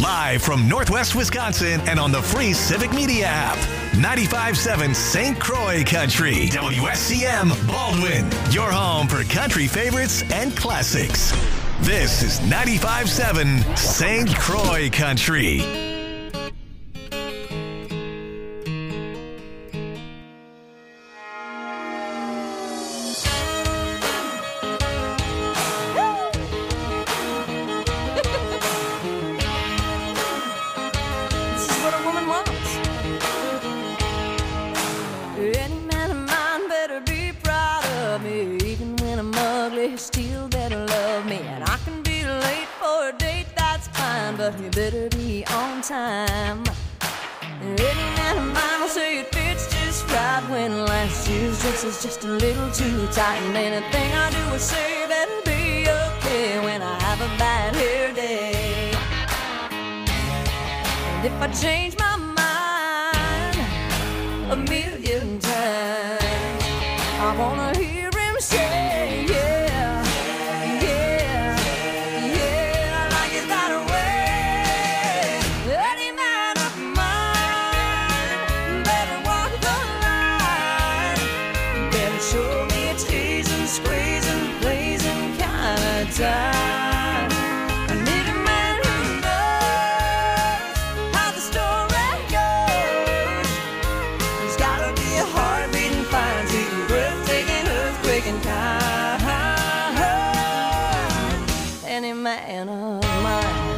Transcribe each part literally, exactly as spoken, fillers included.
Live from Northwest Wisconsin and on the free Civic Media app. ninety-five point seven Saint Croix Country. W S C M Baldwin. Your home for country favorites and classics. This is ninety-five point seven Saint Croix Country. But you better be on time. Any man of mine will say it fits just right when last year's dress is just a little too tight. And anything I do or say better be okay when I have a bad hair day. And if I change my mind a million times, I wanna hear him say, yeah. Time. I need a man who knows how the story goes. There's gotta be a heart beating fine, see a breathtaking, earthquaking kind. Any man of mine.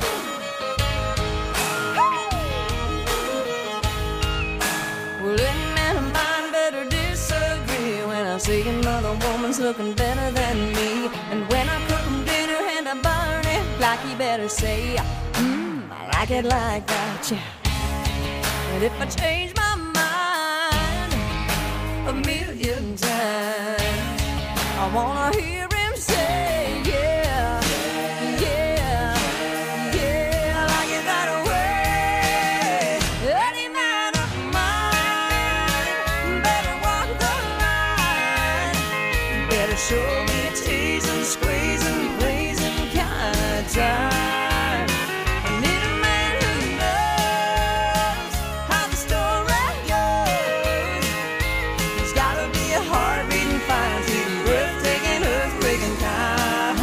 Well, any man of mine better disagree when I see another woman's looking better than me. And when I cook him dinner and I burn it, like he better say, mmm, I like it like that, yeah. And if I change my mind a million times, I wanna hear him say, yeah, yeah, yeah, I like it that way. Any man of mine better walk the line, better show me teasing, squeezing, blazing kind of time. I need a man who knows how the story goes. There's gotta be a heart beating fine, see the breathtaking, earthquaking kind.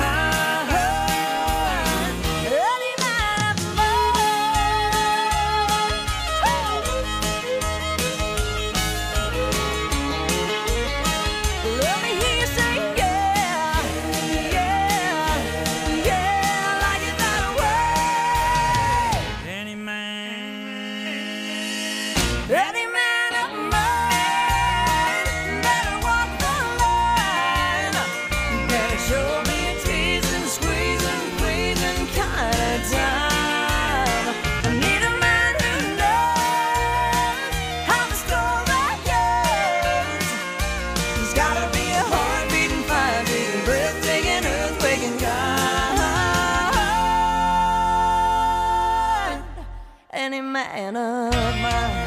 Any man of mine. Let me hear you say, yeah. Any man of mine better walk the line, better show me a teasing, squeezing, pleasing kind of time. I need a man who knows how the story goes. There's gotta be a heart beating fine, beating, breathtaking, earthquaking kind. Any man of mine.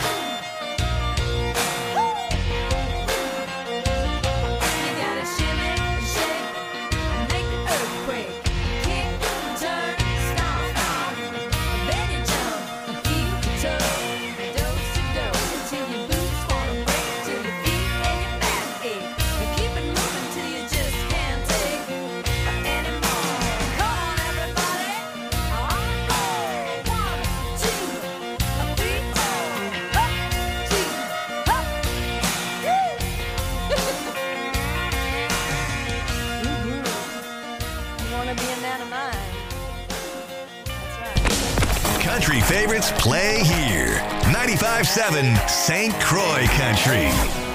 Country favorites play here. ninety-five point seven Saint Croix Country.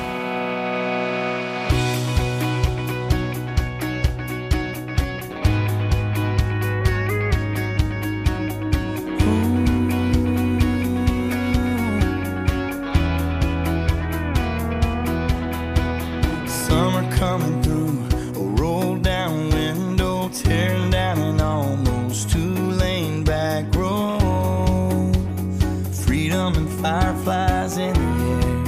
Summer coming through, a roll down window, tearing down an almost two-lane back road. Freedom and fireflies in the air.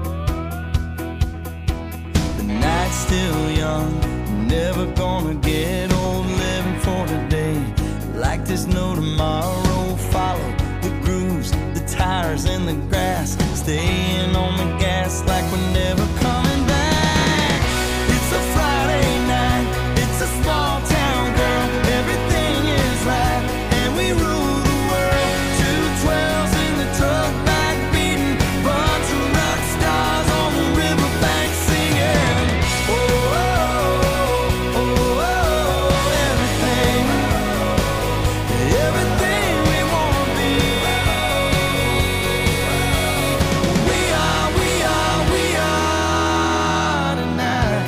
The night's still young, never gonna get old, living for today. Like there's no tomorrow, follow tires in the grass, staying on the gas like we're never coming back. It's a Friday night, it's a small town, girl, everything is right, and we rule the world. Two twelves in the truck back beating, bunch of rock stars on the riverbank singing. Oh, oh, oh, oh, oh, everything, everything we wanna be. We are, we are, we are tonight.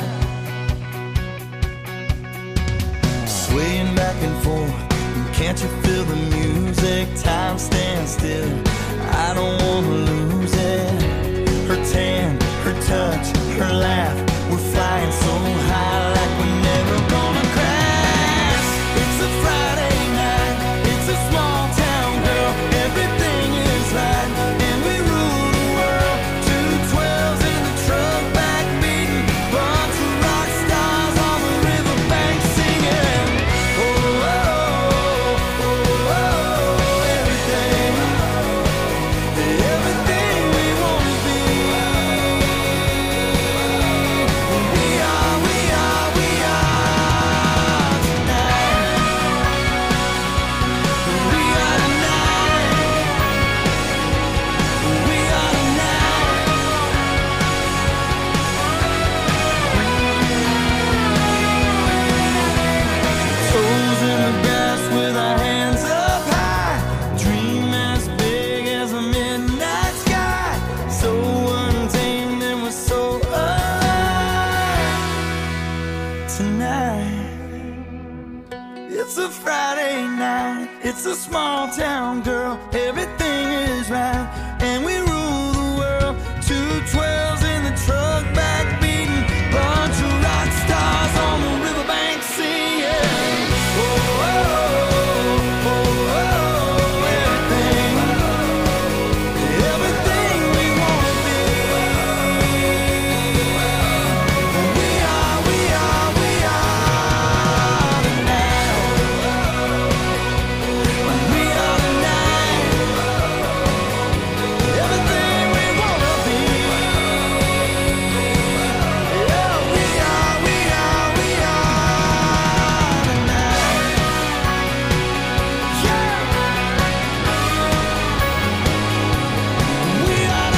Swaying back and forth, can't you feel the music? Time stands still, I don't wanna lose it. Her tan, her touch, her laugh, we're flying so high like we're never gonna crash. It's a Friday night, it's a small town, girl, everything is right, and we rule the world. Two twelves in the truck back beating, bunch of rock stars on the riverbank singing. Oh, oh, oh, oh, oh, everything, everything we wanna be. We are, we are, we are tonight. We are tonight. We are tonight. Toes in the grass with our hands up high. Dream as big as a midnight sky. So untamed and we're so alive tonight. It's a Friday night, it's a small town, girl, everything is right, and we rule the world. Two twelves in the truck back beating, bunch of rock stars on the riverbank singing. Oh, oh, oh, oh, oh, everything, everything we wanna be. We are, we are, we are tonight. We are tonight. Everything we wanna be. Yeah, we are, we are, we are tonight. Yeah. We are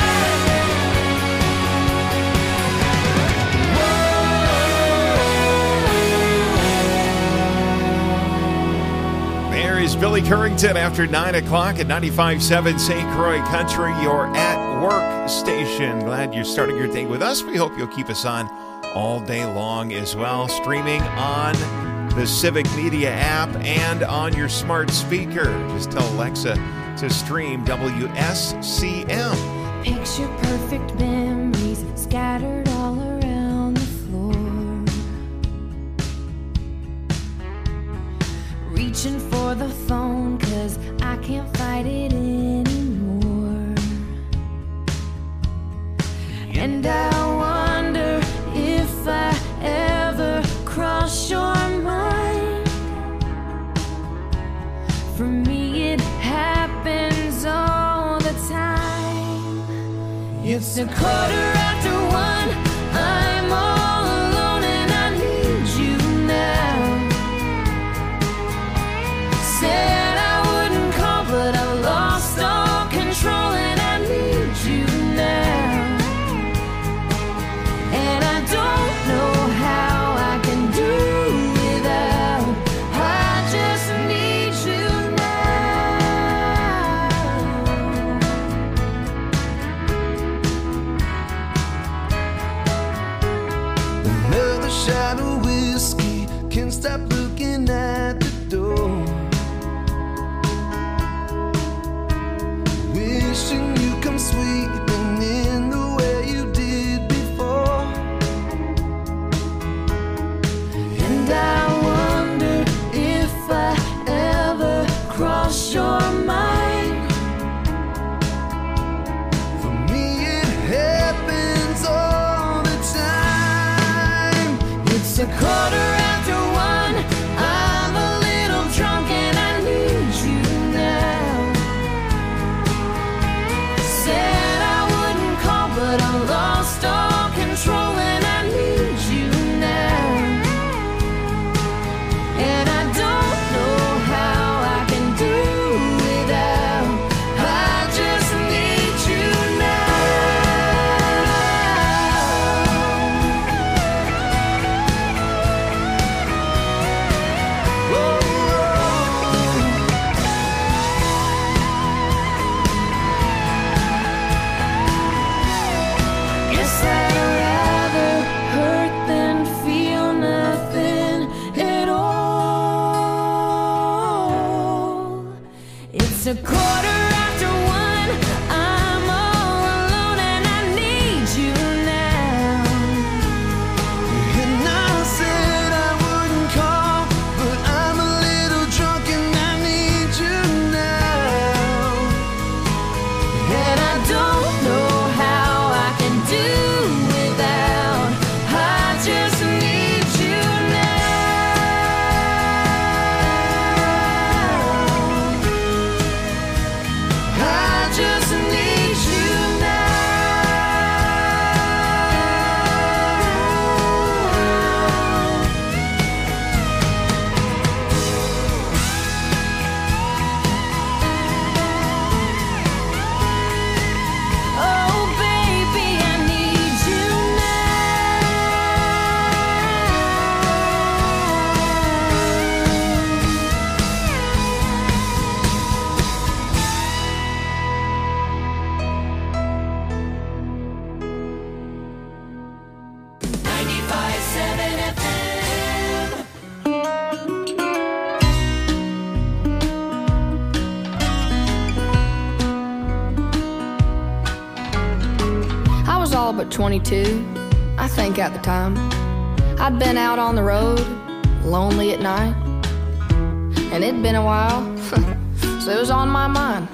tonight. There is Billy Currington after nine o'clock at ninety-five point seven Saint Croix Country, your at work station. Glad you're starting your day with us. We hope you'll keep us on all day long as well. Streaming on the Civic Media app and on your smart speaker. Just tell Alexa to stream W S C M. Picture perfect memories scattered all around the floor. Reaching for the phone, cause I can't fight it anymore. And I wonder if I ever cross your mind. For me, it happens all the time. It's a quarter after one. I'm all alone and I need you now. Said I wouldn't call, but I lost all control and I need you now. And I don't know how I can do without. I just need you Another shot of whiskey, can't stop looking at the door. Wishing you come sweeping in the way you did before. And I wonder if I ever cross your mind. For me it happens all the time. It's a quarter after one. I'm a little drunk and I need you now. what, twenty-two? I think at the time. I'd been out on the road, lonely at night, and it'd been a while, so it was on my mind.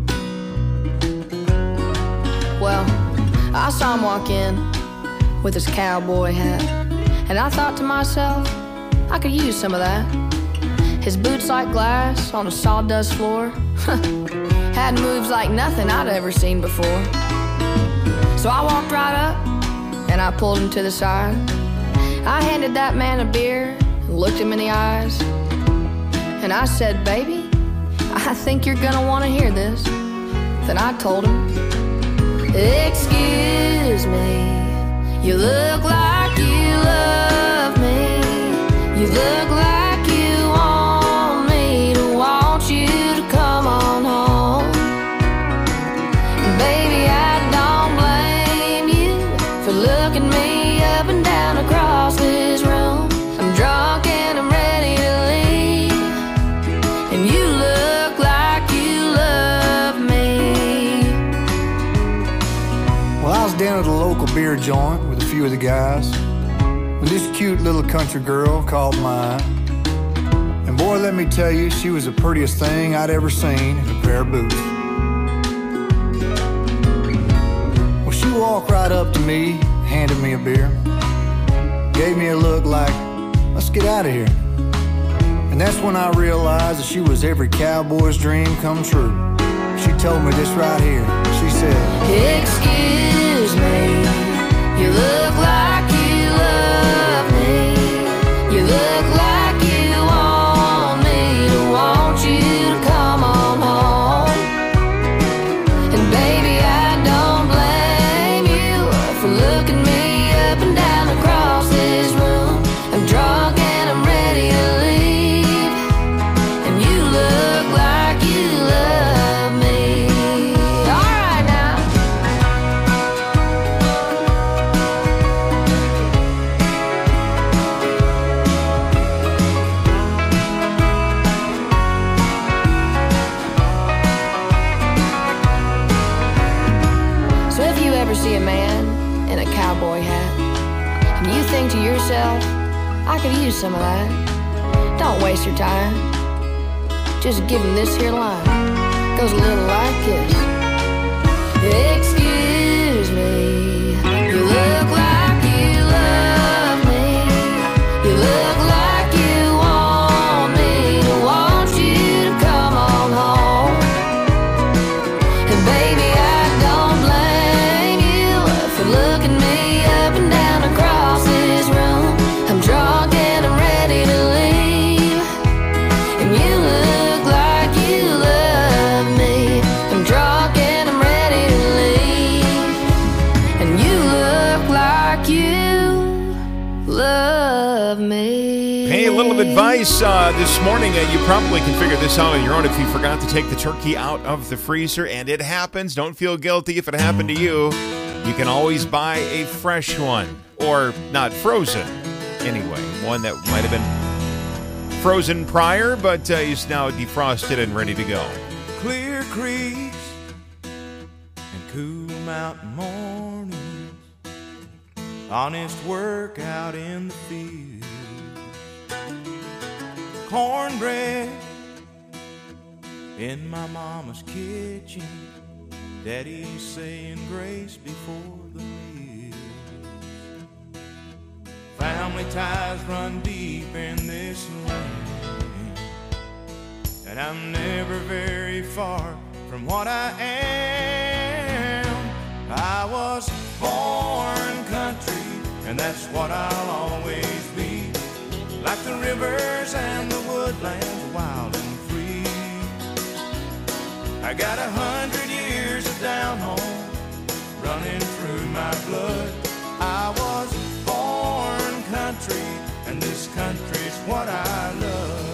Well, I saw him walk in with his cowboy hat, and I thought to myself, I could use some of that. His boots like glass on a sawdust floor had moves like nothing I'd ever seen before. So I walked right up and I pulled him to the side. I handed that man a beer and looked him in the eyes, and I said, baby, I think you're gonna want to hear this. Then I told him, excuse me, you look like you love me. You look like you want me to want you to come on home. And baby, I don't blame you for looking me up and down across this room. I'm drunk and I'm ready to leave, and you look like you love me. Well, I was down at a local beer joint with a few of the guys when this cute little country girl called mine. And boy, let me tell you, she was the prettiest thing I'd ever seen in a pair of boots. Well, she walked right up to me, handed me a beer, gave me a look like, let's get out of here. And that's when I realized that she was every cowboy's dream come true. She told me this right here. She said, excuse me, you look like you love me. You look like you want me to want you to come on home. And baby, I don't blame you for looking me up and down across this room. I'm drunk and I'm ready to leave, and you look like you love me. All right now. So if you ever see a man in a cowboy hat and you think to yourself, I could use some of that, don't waste your time. Just give him this here line. Goes a little like this. Excuse me, you look like you love me. You look like you want me to want you to come on home. And baby, I don't blame you for looking me up and down across this room. I'm drunk and I'm ready to leave, and you look like you love me. I'm drunk and I'm ready to leave, and you look like you love me. Hey, a little advice uh, this morning. Uh, you probably can figure this out on your own if you forgot to take the turkey out of the freezer, and it happens. Don't feel guilty if it happened to you. You can always buy a fresh one, or not frozen anyway. One that might have been frozen prior, but uh, is now defrosted and ready to go. Clear creeks and cool mountain mornings, honest work out in the field, cornbread in my mama's kitchen, daddy saying grace before the meal. Family ties run deep in this land, and I'm never very far from what I am. I was born country, and that's what I'll always be. Like the rivers and the woodlands, wild and free. I got a hundred years of down home running through my blood. I was born country, and this country's what I love.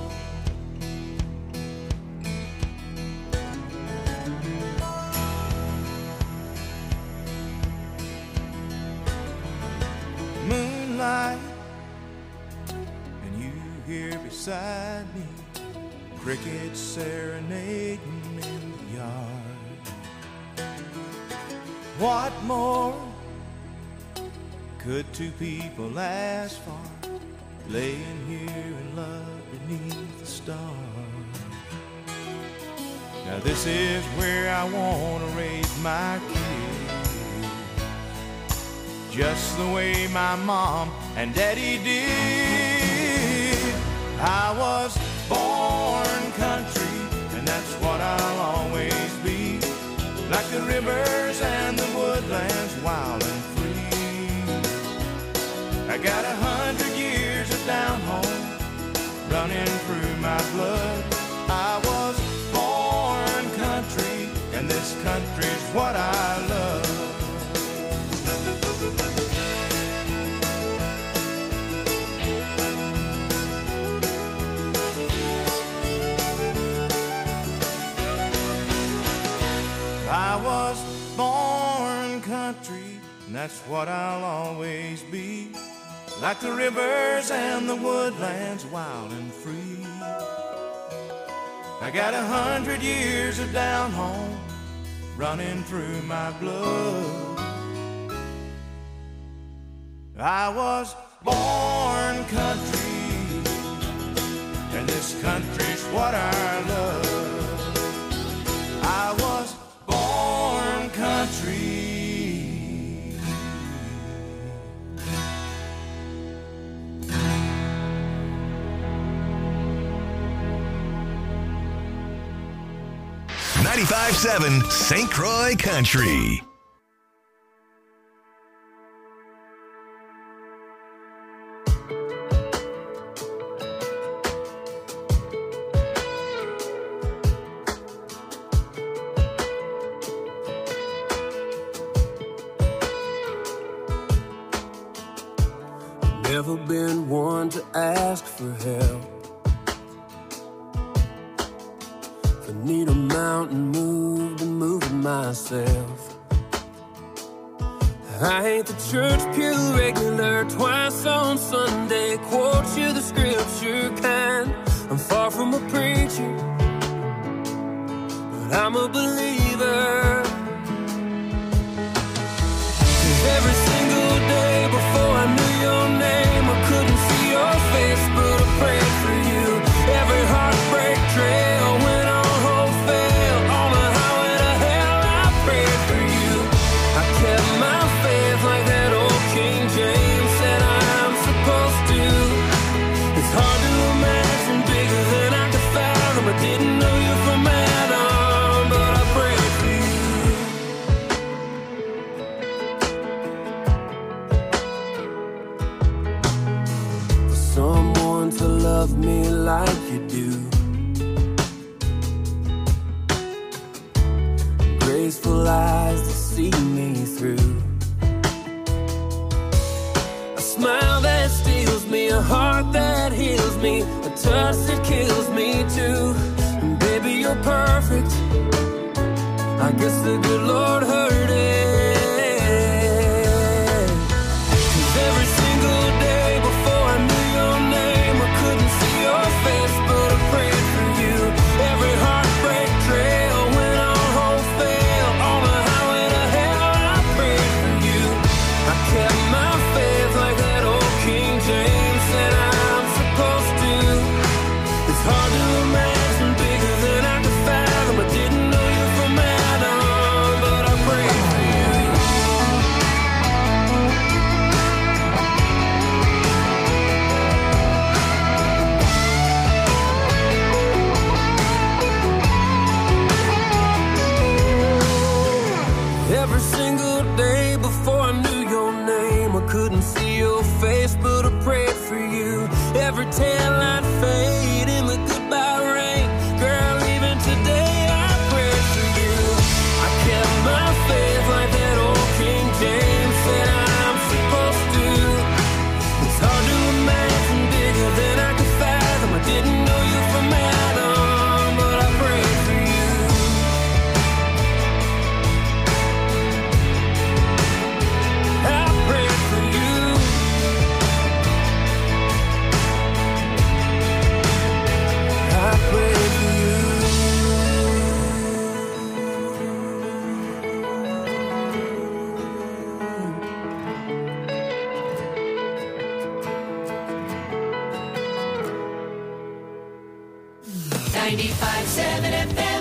Moonlight, and you here beside me, crickets serenading in the yard. What more Could two people last far, laying here in love beneath the stars? Now this is where I want to raise my kids, just the way my mom and daddy did. I was born country, and that's what I'll always be, like the rivers and the woodlands, wild and free. I got a hundred years of down home running through my blood. I was born country, and this country's what I love. I was born country, and that's what I'll always be, like the rivers and the woodlands, wild and free. I got a hundred years of down home running through my blood. I was born country, and this country's what I love. I was born country. ninety-five seven Saint Croix Country. Never been one to ask for help. If I need a mountain moved, I'm moving myself. I ain't the church pew regular, twice on Sunday, quote you the scripture kind. I'm far from a preacher, but I'm a believer. 'Cause every single day before I knew your name, I couldn't see your face, but I prayed for you. Every heartbreak trail went on hold, fail on the highway to hell. I prayed for you. I kept my faith like that old King James said I'm supposed to. It's hard to imagine bigger than I could fathom. I didn't know you from Adam, but I prayed for you. Someone to love me like you do, graceful eyes to see me through, a smile that steals me, a heart that heals me, a touch that kills me too. And baby, you're perfect. I guess the good Lord heard it. 'Cause every single day before I knew your name, I couldn't see your face, but I prayed for you. Every heartbreak trail went on hold, fail on the highway to hell. I prayed for you. I kept my faith like that old King James said I'm supposed to. It's hard to imagine bigger than I could fathom. I didn't know you from Adam, but I prayed for you. Every single day before I knew your name, I couldn't see your face, but I prayed for you. Every tail light fade in the goodbye rain, girl, even today I prayed for you. I kept my faith like that old King James said I'm supposed to. It's hard to imagine bigger than I could fathom. I didn't know you from Adam, but I prayed for you. I prayed for you. ninety-five point seven F M.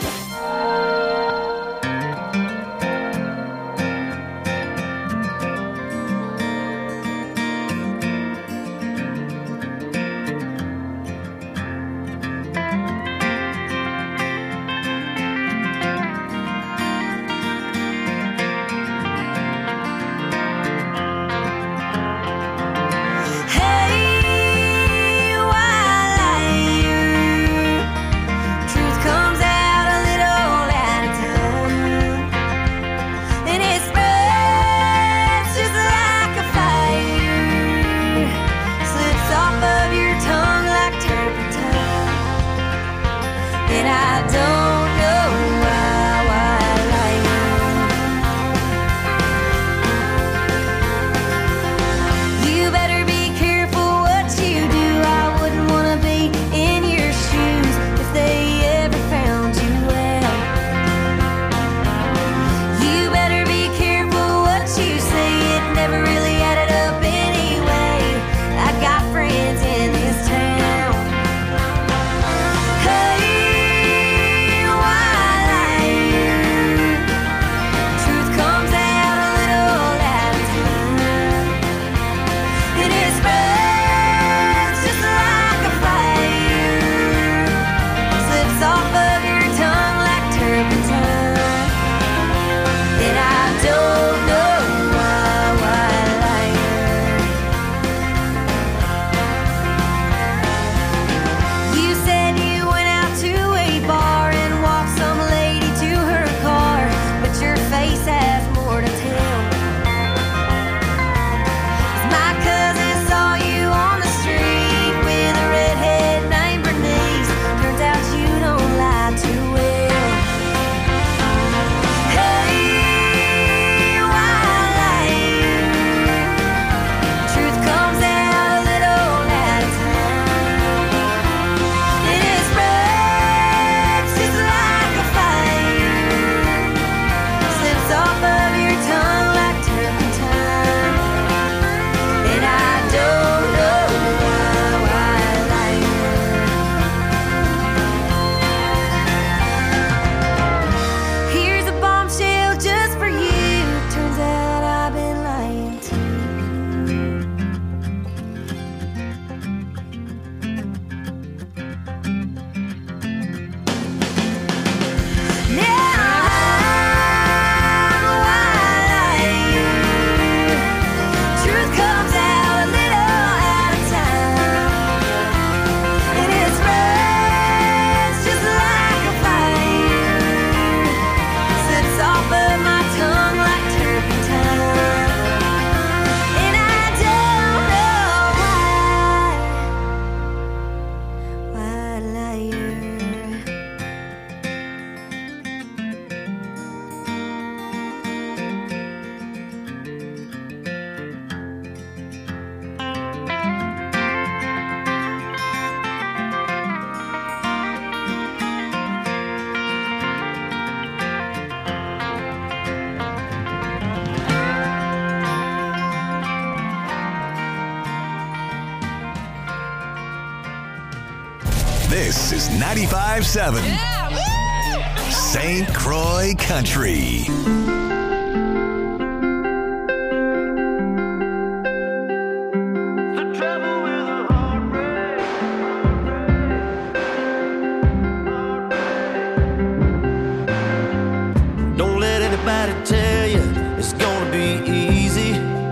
This is ninety-five point seven Saint Croix Country. Don't let anybody tell you it's gonna be easy.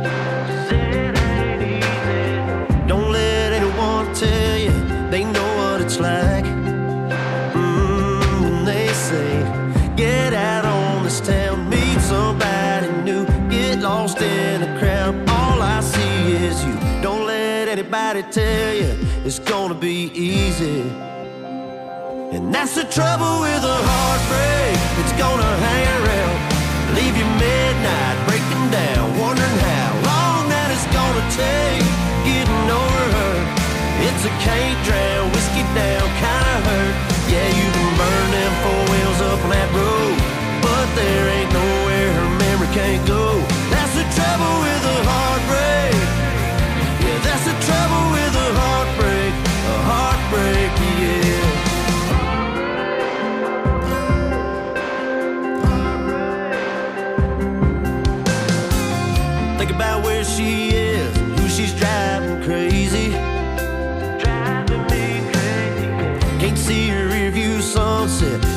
Don't let anyone tell you they know what it's like. Mm, when they say, get out on this town, meet somebody new, get lost in a crowd. All I see is you. Don't let anybody tell you it's gonna be easy. And that's the trouble with a heartbreak. It's gonna hang around, leave you midnight breaking down, wondering how long that it's gonna take getting over her. It's a can't drown, whiskey down kind of hurt. Yeah, you can burn them four wheels up on that road, but there ain't nowhere her memory can't go. That's the trouble with a heartbreak. Yeah, that's the trouble with a heartbreak. A heartbreak, yeah.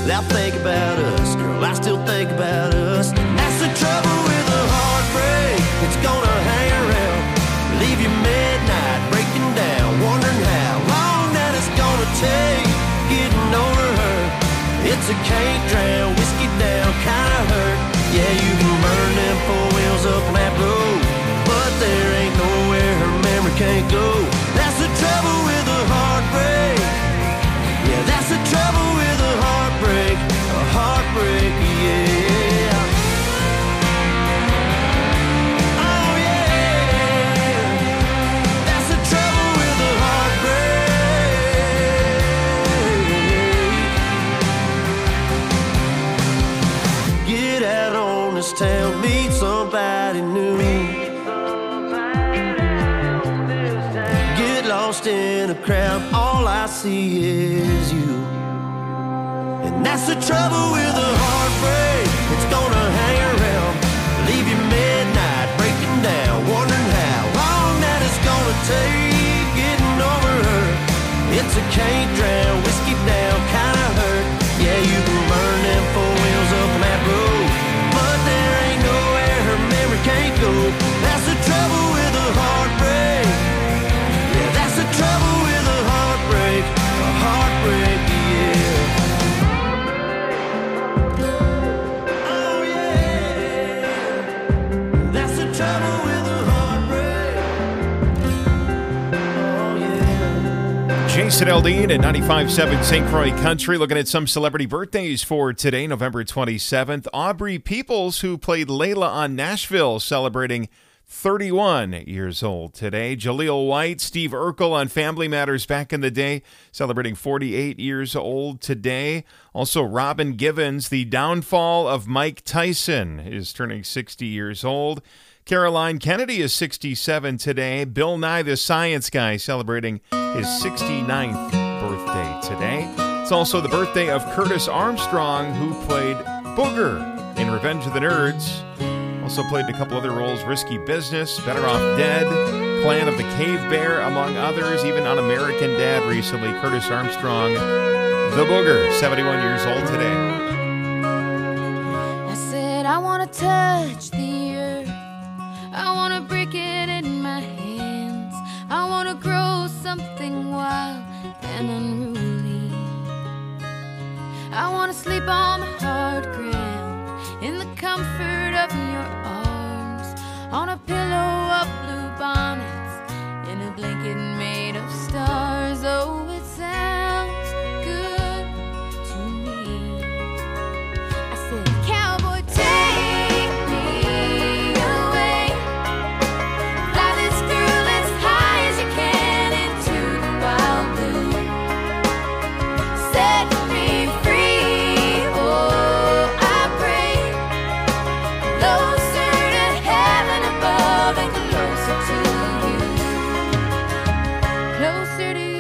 They'll think about us, girl, I still think about us. That's the trouble with a heartbreak. It's gonna hang around, leave you midnight, breaking down, wondering how long that it's gonna take getting over her. It's a can't drown, whiskey down, kinda hurt. Yeah, you can burn them four wheels up on that road, but there ain't nowhere her memory can't go. That's the trouble with a heartbreak. Yeah, that's the trouble with a heartbreak. A heartbreak, yeah. Oh yeah, that's the trouble with a heartbreak. Get out on this town, meet somebody new. Get lost in a crowd, all I see is you. And that's the trouble with a heartbreak. It's gonna hang around, leave you midnight, breaking down, wondering how long that it's gonna take getting over her. It's a can't drown, whiskey down, kinda hurt. Yeah, you can burn them four wheels up on that road, but there ain't nowhere her memory can't go. That's the trouble with a heartbreak. Yeah, that's the trouble with a heartbreak. A heartbreak, yeah. Oh yeah, that's the trouble with a heartbreak. Oh yeah. Jason Aldean at ninety-five point seven Saint Croix Country. Looking at some celebrity birthdays for today, November twenty-seventh. Aubrey Peoples, who played Layla on Nashville, celebrating thirty-one years old today. Jaleel White, Steve Urkel on Family Matters back in the day, celebrating forty-eight years old today. Also, Robin Givens, the downfall of Mike Tyson, is turning sixty years old. Caroline Kennedy is sixty-seven today. Bill Nye the Science Guy celebrating his sixty-ninth birthday today. It's also the birthday of Curtis Armstrong, who played Booger in Revenge of the Nerds. Also played in a couple other roles, Risky Business, Better Off Dead, Clan of the Cave Bear, among others. Even on American Dad recently, Curtis Armstrong, the Booger, seventy-one years old today. I said I want to touch the earth, I want to break it in my hands, I want to grow something wild and unruly, I want to sleep on the hard ground in the comfort of your arms, on a pillow of blue bonnets, in a blanket made of stars. Oh, it sounds good to me. I said, cowboy, take me away, fly this girl as high as you can into the wild blue, set me free. Oh, I pray closer to heaven above and closer to you, closer to you.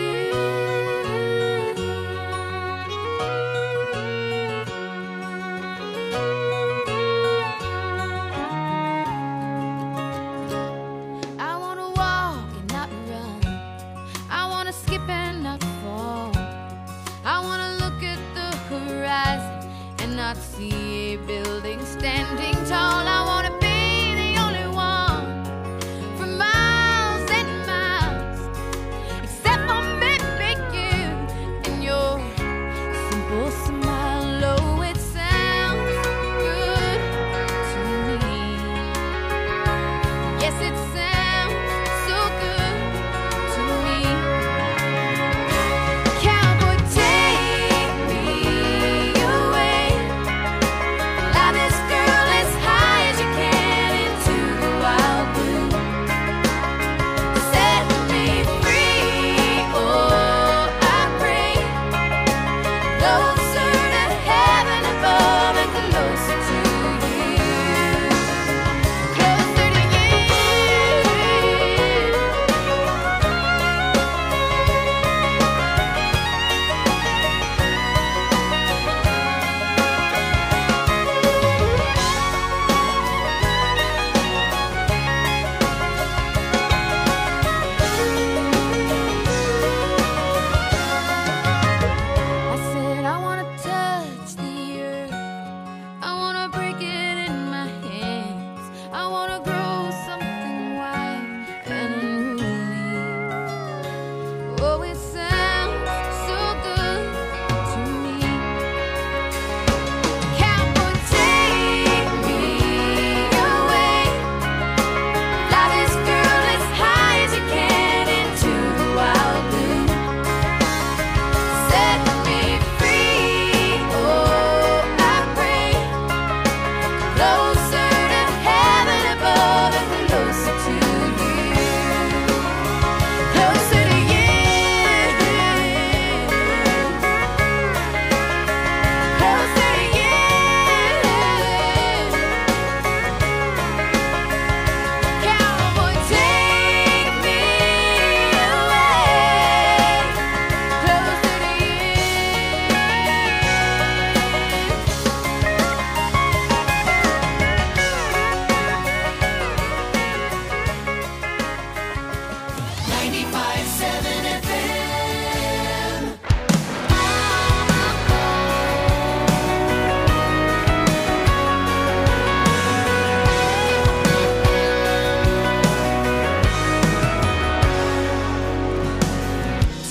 I want to walk and not run, I want to skip and not fall, I want to look at the horizon and not see a building standing tall. I want to be the only one for miles and miles, except for maybe you and your simple smile. Oh, it sounds good to me. Yes, it sounds so good to me. Cowboy, take me away, fly this girl as high as you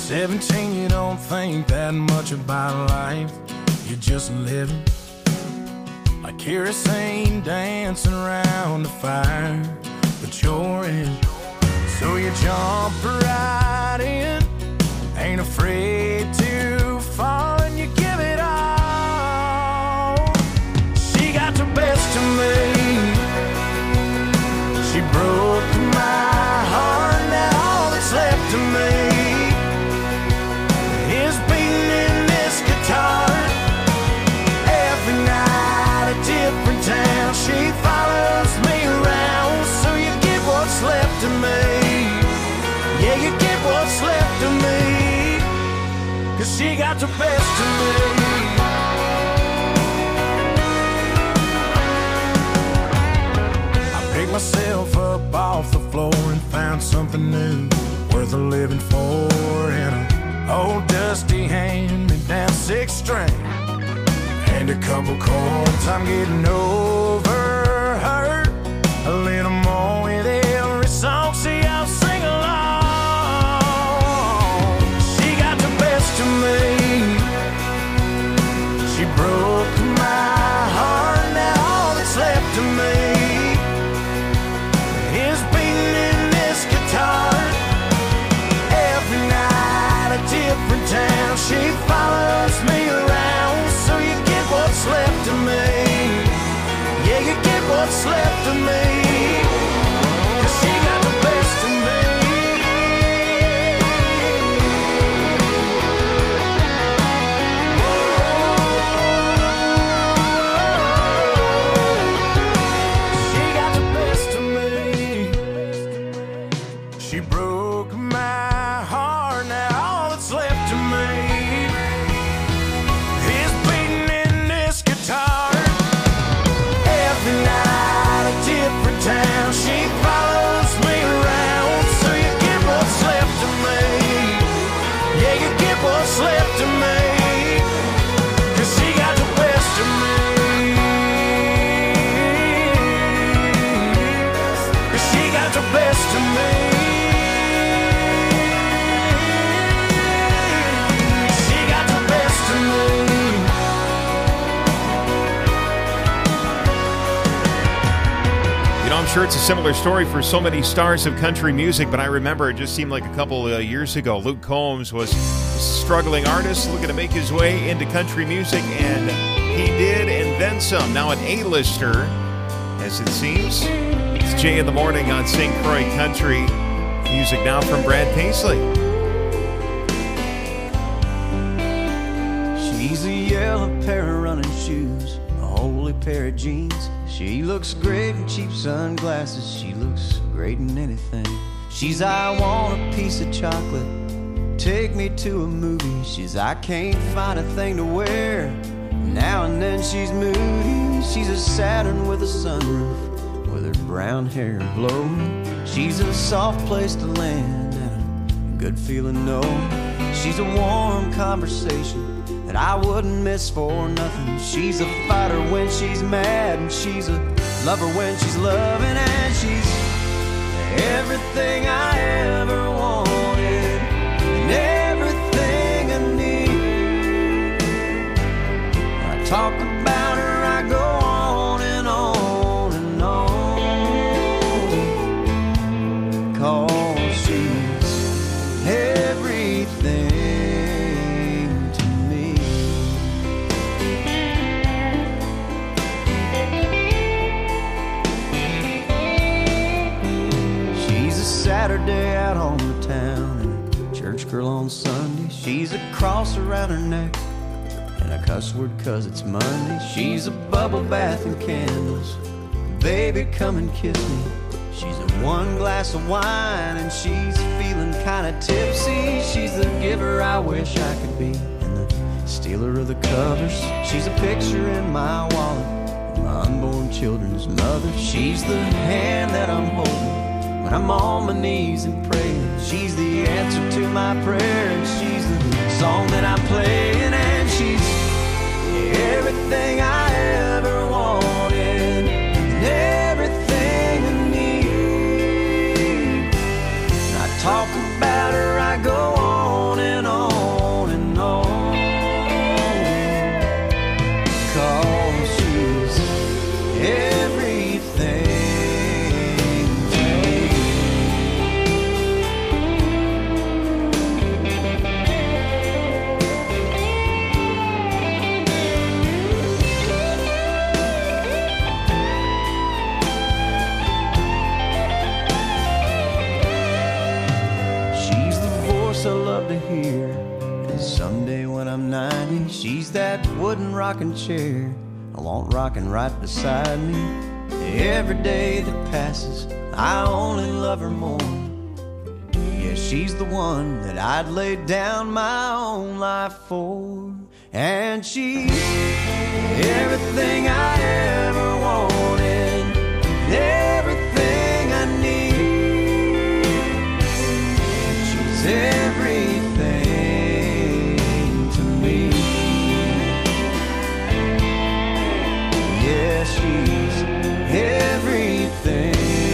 Seventeen, you don't think that much about life. You're just living like kerosene dancing around the fire, but you're in. So you jump right in, ain't afraid to fall, and you give it all. She got the best of me. She broke my heart, now all that's left of me is beating in this guitar. Every night a different town, she follows me around. So you get what's left of me. Yeah, you get what's left of me, 'cause she got the best of me. I picked myself up off the floor and found something new, worth a living for, in a old dusty hand-me-down six string and a couple chords. I'm getting over her a little more with every song. See, I'll sing along. She got the best of me. She broke my heart, now all that's left of me is beating in this guitar. Every night a different town, she follows me around. So you get what's left of me. Yeah, you get what's left of me, 'cause she got the best of me. She got the best of me. She broke my heart, now all that's left of me is beating in this guitar. Every night a different town, she follows me around. So you get what's left of me. Yeah, you get what's left of me, 'cause she got the best of me. 'Cause she got the best of me. She got the best of me. You know, I'm sure it's a similar story for so many stars of country music, but I remember it just seemed like a couple of years ago, Luke Combs was a struggling artist looking to make his way into country music, and he did, and then some. Now an A-lister, as it seems. It's Jay in the Morning on Saint Croix Country. Music now from Brad Paisley. She's a yellow pair of running shoes, a holy pair of jeans. She looks great in cheap sunglasses. She looks great in anything. She's I want a piece of chocolate, take me to a movie. She's I can't find a thing to wear. Now and then she's moody. She's a Saturn with a sunroof, with her brown hair blowing. She's a soft place to land and a good feeling no. She's a warm conversation that I wouldn't miss for nothing. She's a fighter when she's mad, and she's a lover when she's loving, and she's everything I ever wanted and everything I need. When I talk about her, I go on and on and on, 'cause she's everything. Saturday out on the town and a church girl on Sunday. She's a cross around her neck and a cuss word 'cause it's Monday. She's a bubble bath and candles. Baby, come and kiss me. She's a one glass of wine and she's feeling kinda tipsy. She's the giver I wish I could be and the stealer of the covers. She's a picture in my wallet, my unborn children's mother. She's the hand that I'm holding when I'm on my knees and praying. She's the answer to my prayer, and she's the song that I'm playing, and she's everything I ever wanted and everything I need. When I talk about her, I go on and to hear. And someday when I'm ninety, she's that wooden rocking chair I want rocking right beside me. Every day that passes, I only love her more. Yeah, she's the one that I'd lay down my own life for. And she's everything I ever wanted, everything I need. She's everything to me. Yeah, she's everything.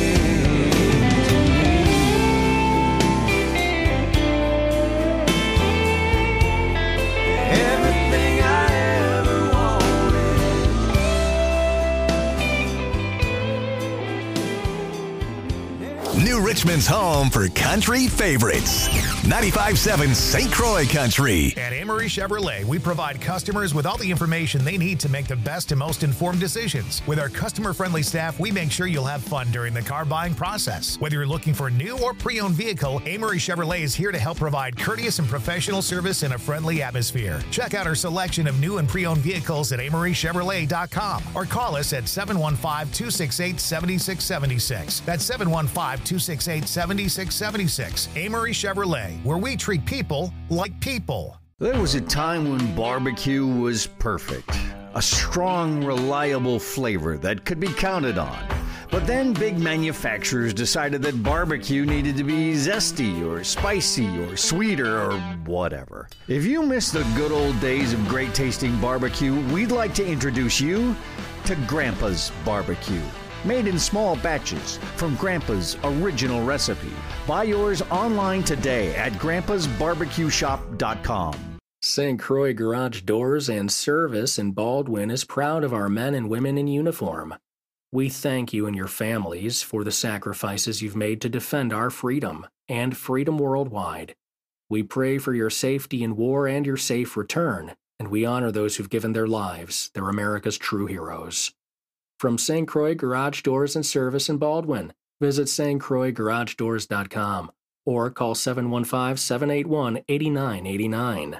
New Richmond's home for country favorites. ninety-five seven Saint Croix Country. At Amory Chevrolet, we provide customers with all the information they need to make the best and most informed decisions. With our customer-friendly staff, we make sure you'll have fun during the car buying process. Whether you're looking for a new or pre-owned vehicle, Amory Chevrolet is here to help provide courteous and professional service in a friendly atmosphere. Check out our selection of new and pre-owned vehicles at amory chevrolet dot com or call us at seven one five, two six eight, seven six seven six. That's seven one five, two six eight, seven six seven six. Amory Chevrolet, where we treat people like people. There was a time when barbecue was perfect. A strong, reliable flavor that could be counted on. But then big manufacturers decided that barbecue needed to be zesty or spicy or sweeter or whatever. If you miss the good old days of great tasting barbecue, we'd like to introduce you to Grandpa's Barbecue. Made in small batches from Grandpa's original recipe. Buy yours online today at grandpas barbecue shop dot com. Saint Croix Garage Doors and Service in Baldwin is proud of our men and women in uniform. We thank you and your families for the sacrifices you've made to defend our freedom and freedom worldwide. We pray for your safety in war and your safe return, and we honor those who've given their lives. They're America's true heroes. From Saint Croix Garage Doors and Service in Baldwin, visit S T Croix Garage Doors dot com or call seven one five, seven eight one, eight nine eight nine.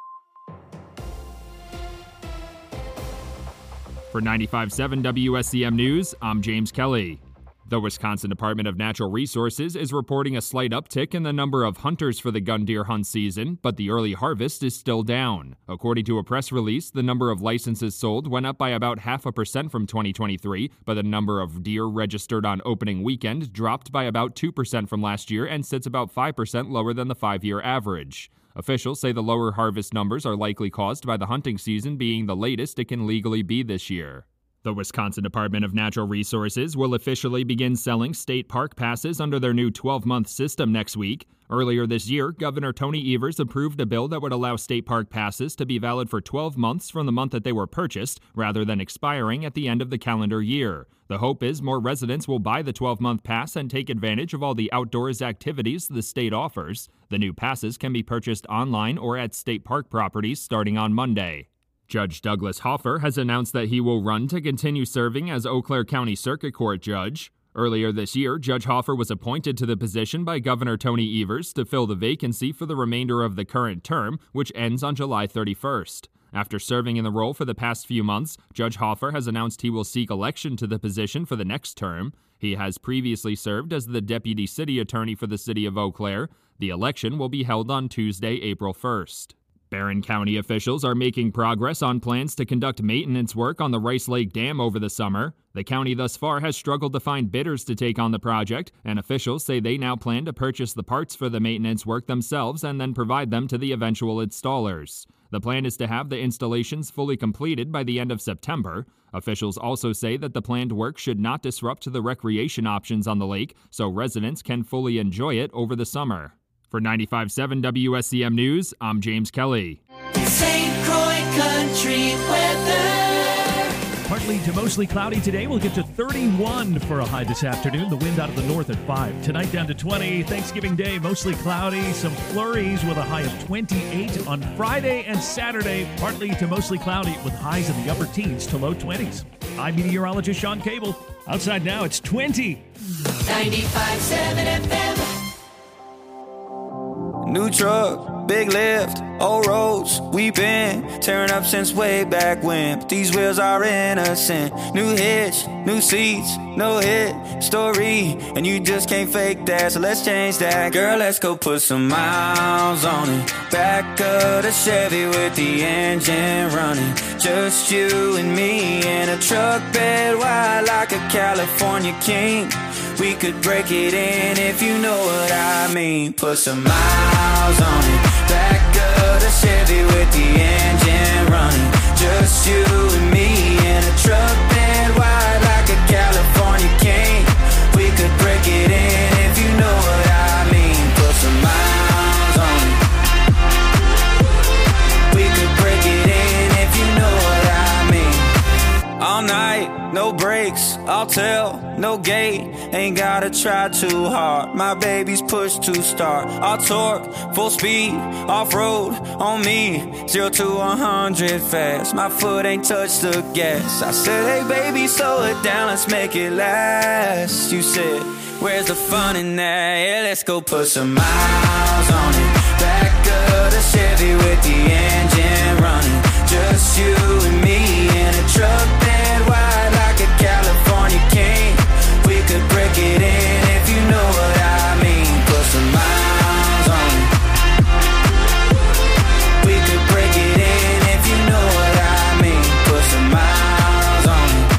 For ninety-five point seven W S C M News, I'm James Kelly. The Wisconsin Department of Natural Resources is reporting a slight uptick in the number of hunters for the gun deer hunt season, but the early harvest is still down. According to a press release, the number of licenses sold went up by about half a percent from twenty twenty-three, but the number of deer registered on opening weekend dropped by about two percent from last year and sits about five percent lower than the five-year average. Officials say the lower harvest numbers are likely caused by the hunting season being the latest it can legally be this year. The Wisconsin Department of Natural Resources will officially begin selling state park passes under their new twelve-month system next week. Earlier this year, Governor Tony Evers approved a bill that would allow state park passes to be valid for twelve months from the month that they were purchased, rather than expiring at the end of the calendar year. The hope is more residents will buy the twelve-month pass and take advantage of all the outdoors activities the state offers. The new passes can be purchased online or at state park properties starting on Monday. Judge Douglas Hoffer has announced that he will run to continue serving as Eau Claire County Circuit Court judge. Earlier this year, Judge Hoffer was appointed to the position by Governor Tony Evers to fill the vacancy for the remainder of the current term, which ends on July thirty-first. After serving in the role for the past few months, Judge Hoffer has announced he will seek election to the position for the next term. He has previously served as the Deputy City Attorney for the City of Eau Claire. The election will be held on Tuesday, April first. Barron County officials are making progress on plans to conduct maintenance work on the Rice Lake Dam over the summer. The county thus far has struggled to find bidders to take on the project, and officials say they now plan to purchase the parts for the maintenance work themselves and then provide them to the eventual installers. The plan is to have the installations fully completed by the end of September. Officials also say that the planned work should not disrupt the recreation options on the lake, so residents can fully enjoy it over the summer. For ninety-five point seven W S C M News, I'm James Kelly. Saint Croix Country weather. Partly to mostly cloudy today. We'll get to thirty-one for a high this afternoon. The wind out of the north at five. Tonight down to twenty. Thanksgiving Day, mostly cloudy. Some flurries with a high of twenty-eight. On Friday and Saturday, partly to mostly cloudy with highs in the upper teens to low twenties. I'm meteorologist Sean Cable. Outside now, it's twenty. ninety-five point seven F M. New truck, big lift, old roads, we've been tearing up since way back when. But these wheels are innocent. New hitch, new seats, no hit story, and you just can't fake that, so let's change that. Girl, let's go put some miles on it. Back of the Chevy with the engine running. Just you and me in a truck bed wide like a California king. We could break it in if you know what I mean. Put some miles on it. Back of the Chevy with the engine running. Just you and me in a truck bed wide like a California king. We could break it in if you know what I mean. Put some miles on it. We could break it in if you know what I mean. All night, no brakes, I'll tell, no gate. Ain't gotta try too hard. My baby's push to start. I'll torque, full speed, off-road on me. Zero to one hundred fast. My foot ain't touched the gas. I said, hey baby, slow it down, let's make it last. You said, where's the fun in that? Yeah, let's go put some miles on it. Back of the Chevy with the engine running. Just you and me in a truck bed wide like a California king. We could break it in if you know what I mean. Put some miles on it. We could break it in if you know what I mean. Put some miles on it.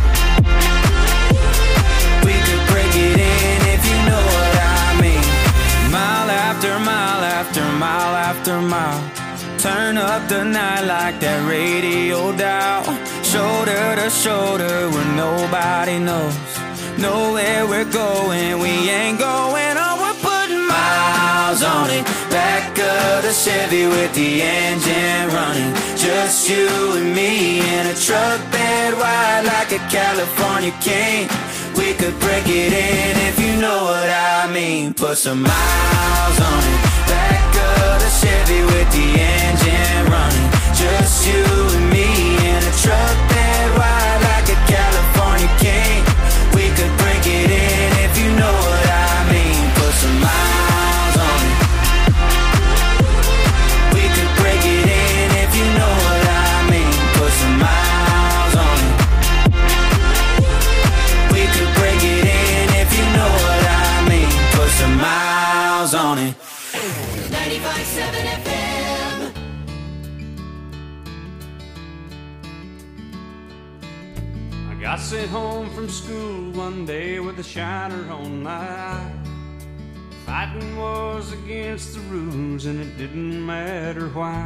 We could break it in if you know what I mean. Mile after mile after mile after mile. Turn up the night like that radio dial. Shoulder to shoulder where nobody knows. Know where we're going, we ain't going on. We're putting miles on it. Back of the Chevy with the engine running. Just you and me in a truck bed wide like a California king. We could break it in if you know what I mean. Put some miles on it. Back of the Chevy with the engine running. Just you and me in a truck bed wide like a California king. We could break it in if you know what I mean. Put some miles on it. We could break it in if you know what I mean. Put some miles on it. We could break it in if you know what I mean. Put some miles on it. ninety-five point seven F M. I got sent home from school one day with a shiner on my eye. Fighting was against the rules and it didn't matter why.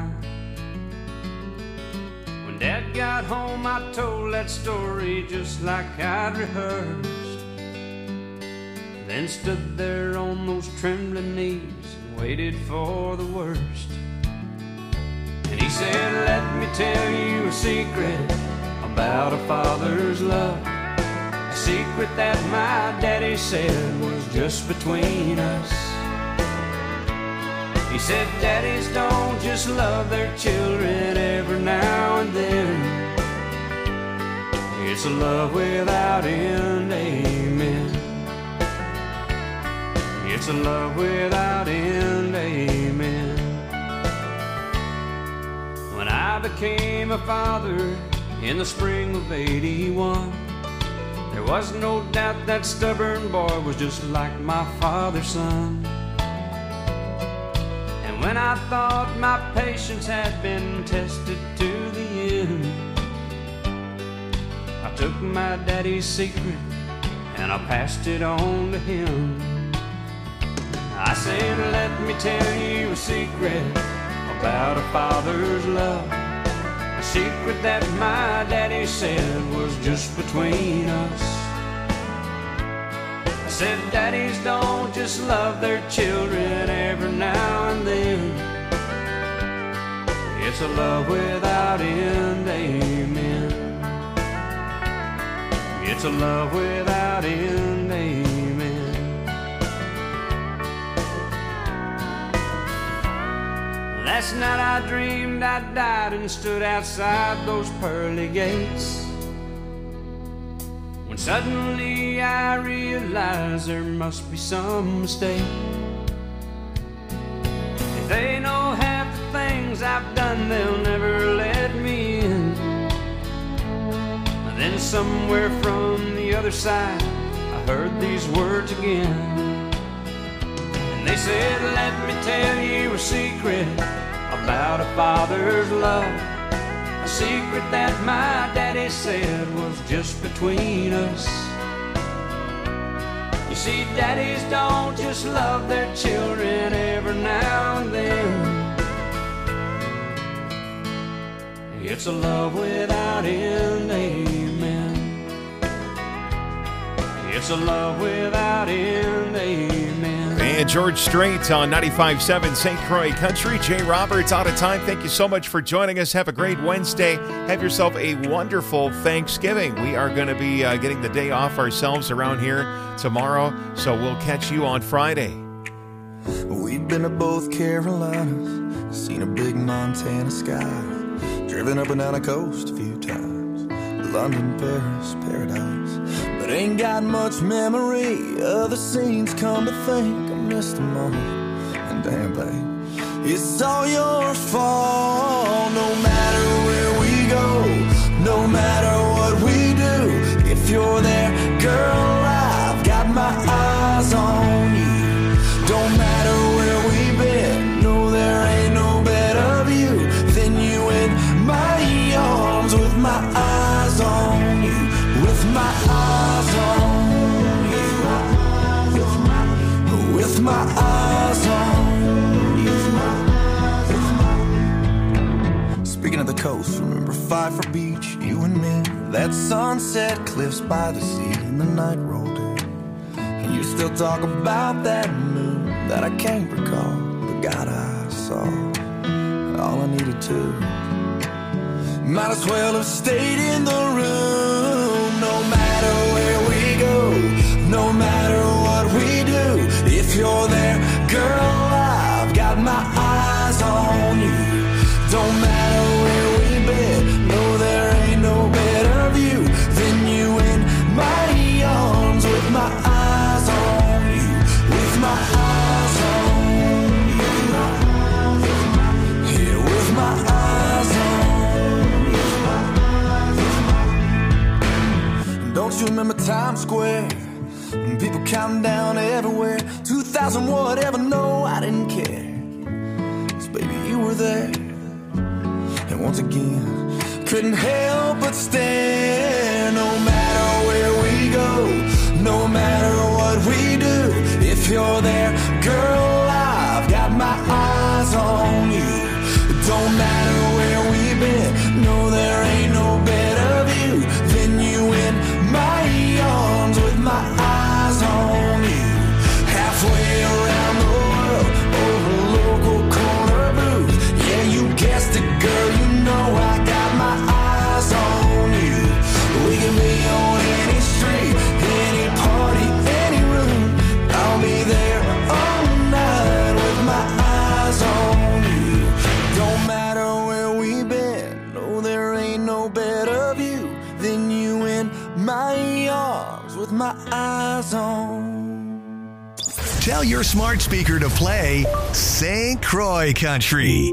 When Dad got home I told that story just like I'd rehearsed. Then stood there on those trembling knees and waited for the worst. And he said, let me tell you a secret about a father's love. A secret that my daddy said was just between us. He said daddies don't just love their children every now and then. It's a love without end, amen. It's a love without end, amen. When I became a father in the spring of eighty-one, there was no doubt that stubborn boy was just like my father's son. And when I thought my patience had been tested to the end, I took my daddy's secret and I passed it on to him. I said, let me tell you a secret about a father's love. A secret that my daddy said was just between us. I said daddies don't just love their children every now and then. It's a love without end, amen. It's a love without end, amen. Last night I dreamed I died and stood outside those pearly gates, when suddenly I realized there must be some mistake. If they know half the shotgun, they'll never let me in. And then somewhere from the other side, I heard these words again. And they said, let me tell you a secret about a father's love. A secret that my daddy said was just between us. You see, daddies don't just love their children every now and then. It's a love without end, amen. It's a love without end, amen. And George Strait on ninety-five point seven Saint Croix Country. Jay Roberts out of time. Thank you so much for joining us. Have a great Wednesday. Have yourself a wonderful Thanksgiving. We are going to be uh, getting the day off ourselves around here tomorrow, so we'll catch you on Friday. We've been to both Carolinas, seen a big Montana sky, driven up and down the coast a few times, London, Paris, paradise. But ain't got much memory of the scenes, come to think I missed them all. And damn, babe, it's all your fault. No matter where we go, no matter what we do, if you're there, girl, I've got my eyes on you. Don't matter where we've been, no, there ain't no better view than you in my arms, with my eyes on you, with my eyes on you, with my eyes on you. Speaking of the coast, remember Pfeiffer Beach, you and me, that sunset cliffs by the sea, and the night rolled in, and you still talk about that moon that I can't recall, but God, I saw all I needed to. Might as well have stayed in the room. No matter where we go, no matter what we do, if you're there, girl, I've got my eyes on you. Don't matter where we've been, no, there ain't no better view than you in my arms, with my eyes on you, with my eyes on you, yeah, with my eyes on you. Don't you remember Times Square? And people counting down everywhere. two thousand whatever, no, I didn't care. 'Cause baby, you were there. And once again, couldn't help but stare. No matter where we go, no matter what we do, if you're there, girl, I've got my eyes on you. Don't matter where we've been, no, there ain't no better view than you in my arms, with my eyes on you. Halfway around the world, over local corner booth. Yeah, you guessed it, girl, you know I got my eyes on you. We can be on any street, any party, any room. I'll be there all night with my eyes on you. Don't matter where we've been, no, there ain't no better view than you in my arms, with my eyes on. Tell your smart speaker to play Saint Croix Country.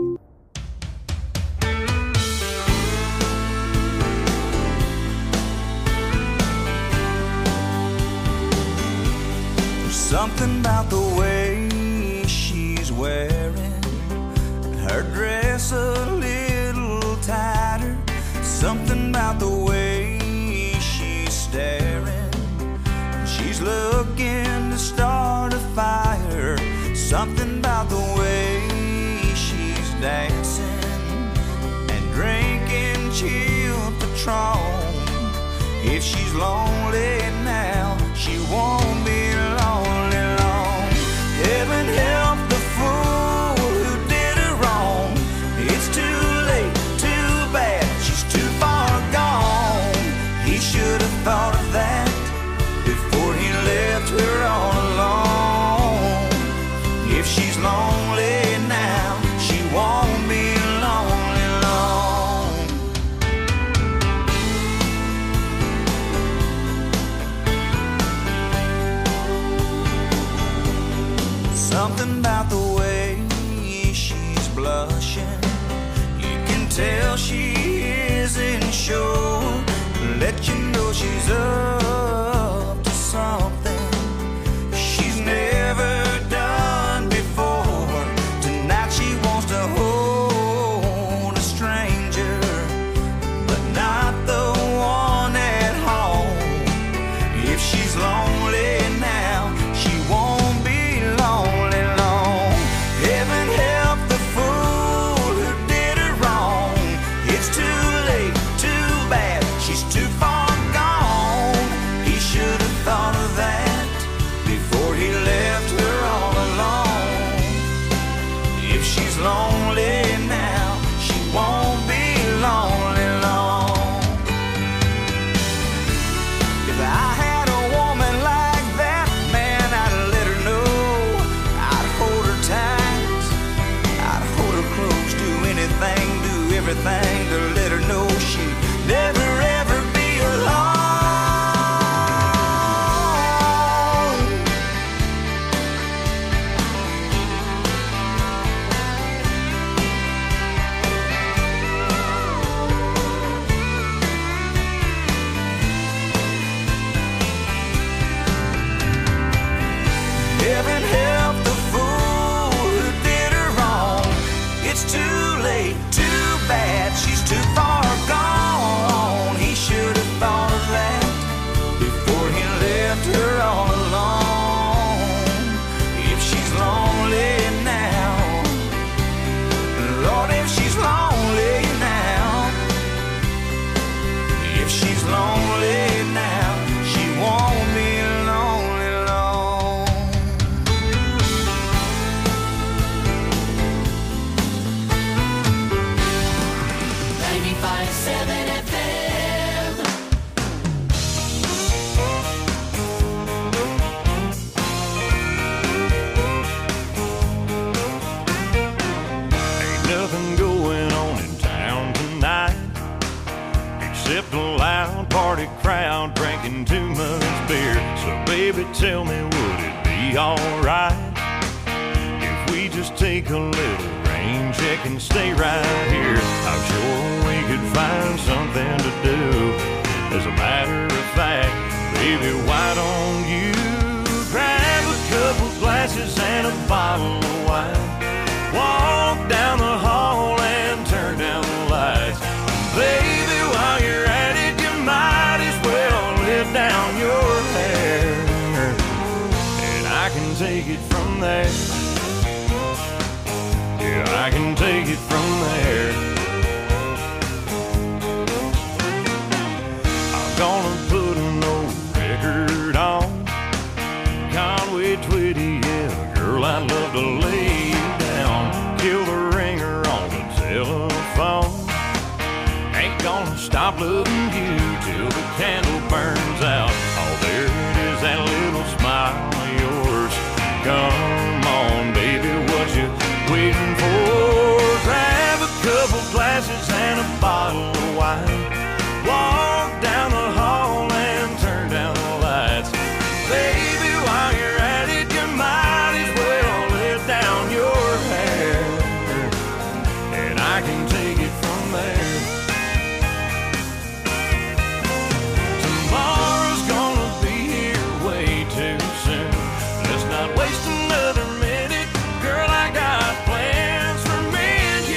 There's something about the way she's wearing her dress a little tighter. Something about the way she's staring. She's looking to start a fire. Something about the way she's dancing and drinking chilled Patron. If she's lonely now, she won't be lonely long. Heaven help the fool who did her wrong. It's too late, too bad, she's too far gone. He should have thought of that before he left her all alone. If she's lonely now, she won't be lonely long. know she's up to something she's never done before. Tonight she wants to hold a stranger, but not the one at home. If she's lonely now, she won't be lonely long. Heaven help the fool who did her wrong. It's too late, too bad, she's too far gone. He should have thought of that before he left her all alone. If she's lonely now, she won't be lonely long. If I had a woman like that, man, I'd let her know. I'd hold her tight, I'd hold her close, do anything, do everything to let her know she'd never ever be alone. Heaven help the fool who did her wrong. It's too late, too bad, she's too far gone. He should have thought of that before he left her all alone. If she's lonely now, Lord, if she's lonely now, if she's lonely now, she won't be lonely long. ninety-five point seven F M. Ain't nothing going on in town tonight except a loud party crowd drinking too much beer. So baby, tell me, would it be alright if we just take a little rain check and stay right here? I'm sure we could find something to do. As a matter of fact, baby, why don't you grab a couple glasses and a bottle of wine? Walk down the hall and turn down the lights. Baby, while you're at it, you might as well let down your hair, and I can take it from there. Yeah, I can take it from there. I'm gonna put an old record on Conway Twitty, yeah, girl, I'd love to lay you down. Kill the ringer on the telephone. Ain't gonna stop loving you till the candle burns out. Oh, there it is, that little smile of yours. Come on, baby, what you waiting for? Grab a couple glasses and a bottle of wine. Walk down the hall and turn down the lights. Baby, while you're at it, you might as well let down your hair, and I can take it from there. Tomorrow's gonna be here way too soon. Let's not waste another minute. Girl, I got plans for me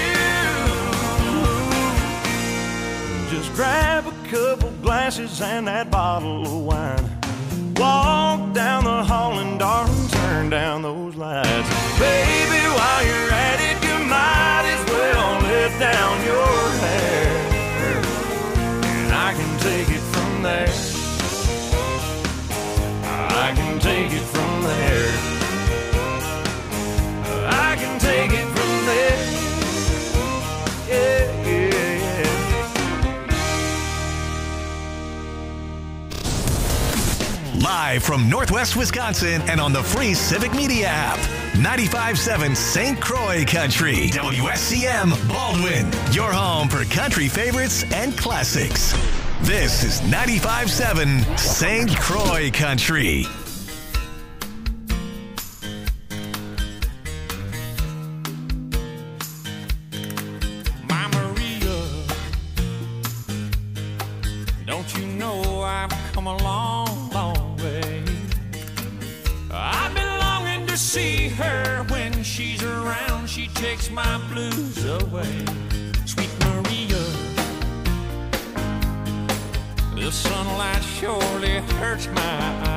and you. Just grab a couple glasses and that bottle of wine. Walk down the hall and darling, turn down those lights. Baby, while you're at it, you might as well let down your hair, and I can take it from there. I can take it from there. I can take it from there. Yeah, yeah, yeah. Live from Northwest Wisconsin and on the free Civic Media app. ninety-five point seven Saint Croix Country. W S C M Baldwin. Your home for country favorites and classics. This is ninety-five point seven Saint Croix Country. My Maria, don't you know I've come a long, long way. I've been longing to see her. When she's around, she takes my blues away. Sweet Maria, the sunlight surely hurts my eyes.